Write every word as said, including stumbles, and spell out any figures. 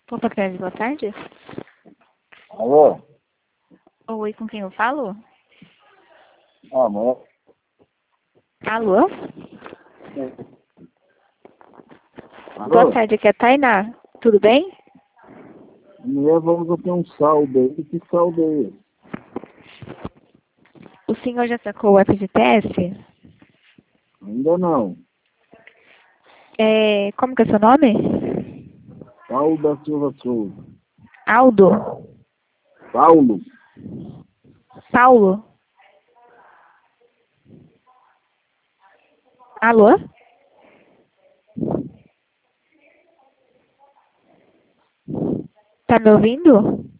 Opa, Cresce, boa tarde. Alô? Oi, com quem eu falo? Ah, mãe. Alô? Alô? Boa tarde, aqui é a Tainá. Tudo bem? Mulher, vamos ter um saldo aí. Que saldo é esse? O senhor já sacou o F G T S? Ainda não. É, como que é seu nome? Paulo da Silva Souza. Aldo? Paulo? Paulo? Alô? Tá me ouvindo?